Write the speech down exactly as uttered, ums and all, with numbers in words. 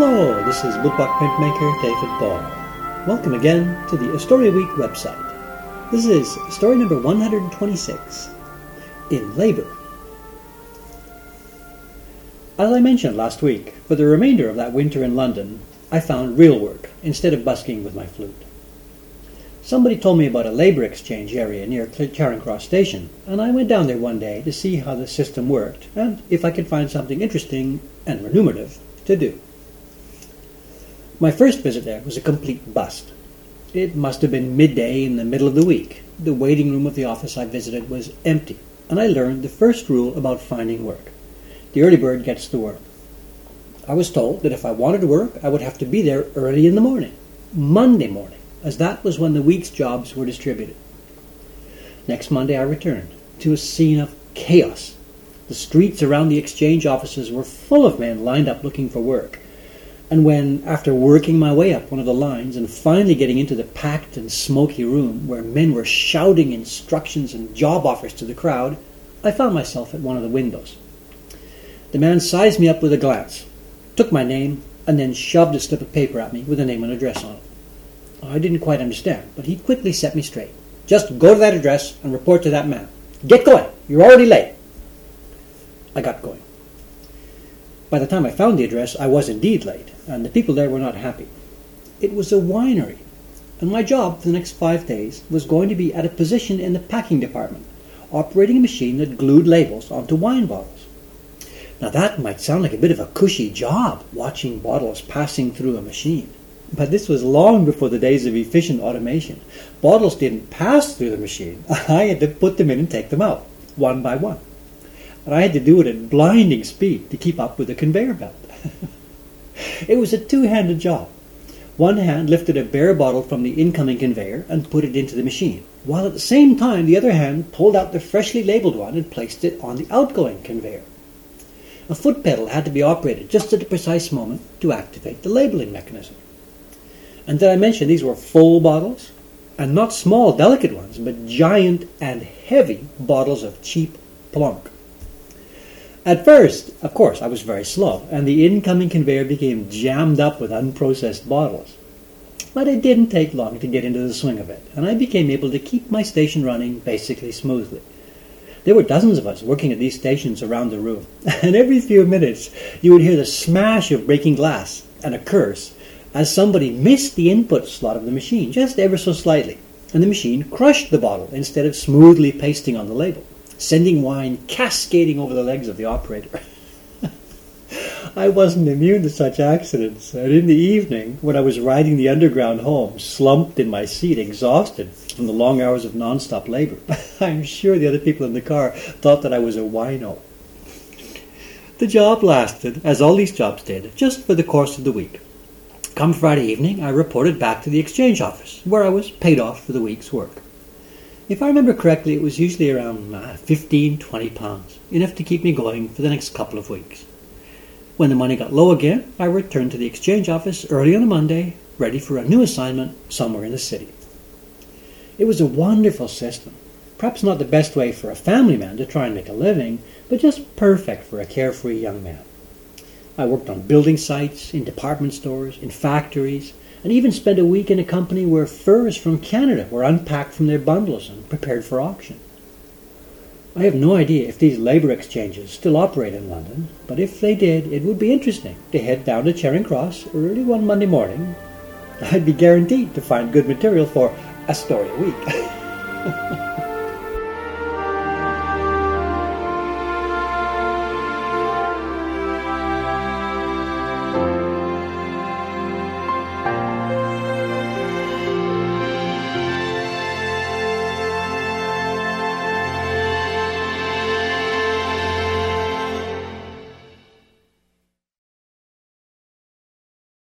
Hello, this is Woodblock printmaker David Ball. Welcome again to the Astoria Week website. This is story number one hundred twenty-six, In Labour. As I mentioned last week, for the remainder of that winter in London, I found real work instead of busking with my flute. Somebody told me about a labour exchange area near Charing Cross Station, and I went down there one day to see how the system worked and if I could find something interesting and remunerative to do. My first visit there was a complete bust. It must have been midday in the middle of the week. The waiting room of the office I visited was empty, and I learned the first rule about finding work. The early bird gets the worm. I was told that if I wanted to work, I would have to be there early in the morning, Monday morning, as that was when the week's jobs were distributed. Next Monday I returned to a scene of chaos. The streets around the exchange offices were full of men lined up looking for work. And when, after working my way up one of the lines and finally getting into the packed and smoky room where men were shouting instructions and job offers to the crowd, I found myself at one of the windows. The man sized me up with a glance, took my name, and then shoved a slip of paper at me with a name and address on it. I didn't quite understand, but he quickly set me straight. Just go to that address and report to that man. Get going! You're already late! I got going. By the time I found the address, I was indeed late, and the people there were not happy. It was a winery, and my job for the next five days was going to be at a position in the packing department, operating a machine that glued labels onto wine bottles. Now that might sound like a bit of a cushy job, watching bottles passing through a machine. But this was long before the days of efficient automation. Bottles didn't pass through the machine. I had to put them in and take them out, one by one. And I had to do it at blinding speed to keep up with the conveyor belt. It was a two-handed job. One hand lifted a bare bottle from the incoming conveyor and put it into the machine, while at the same time the other hand pulled out the freshly labelled one and placed it on the outgoing conveyor. A foot pedal had to be operated just at the precise moment to activate the labelling mechanism. And did I mention these were full bottles? And not small, delicate ones, but giant and heavy bottles of cheap plunk. At first, of course, I was very slow, and the incoming conveyor became jammed up with unprocessed bottles. But it didn't take long to get into the swing of it, and I became able to keep my station running basically smoothly. There were dozens of us working at these stations around the room, and every few minutes you would hear the smash of breaking glass and a curse as somebody missed the input slot of the machine just ever so slightly, and the machine crushed the bottle instead of smoothly pasting on the label, sending wine cascading over the legs of the operator. I wasn't immune to such accidents, and in the evening, when I was riding the underground home, slumped in my seat, exhausted from the long hours of non-stop labor, I'm sure the other people in the car thought that I was a wino. The job lasted, as all these jobs did, just for the course of the week. Come Friday evening, I reported back to the exchange office, where I was paid off for the week's work. If I remember correctly, it was usually around uh, fifteen, twenty pounds, enough to keep me going for the next couple of weeks. When the money got low again, I returned to the exchange office early on a Monday, ready for a new assignment somewhere in the city. It was a wonderful system, perhaps not the best way for a family man to try and make a living, but just perfect for a carefree young man. I worked on building sites, in department stores, in factories, and even spent a week in a company where furs from Canada were unpacked from their bundles and prepared for auction. I have no idea if these labour exchanges still operate in London, but if they did, it would be interesting to head down to Charing Cross early one Monday morning. I'd be guaranteed to find good material for Astoria Week.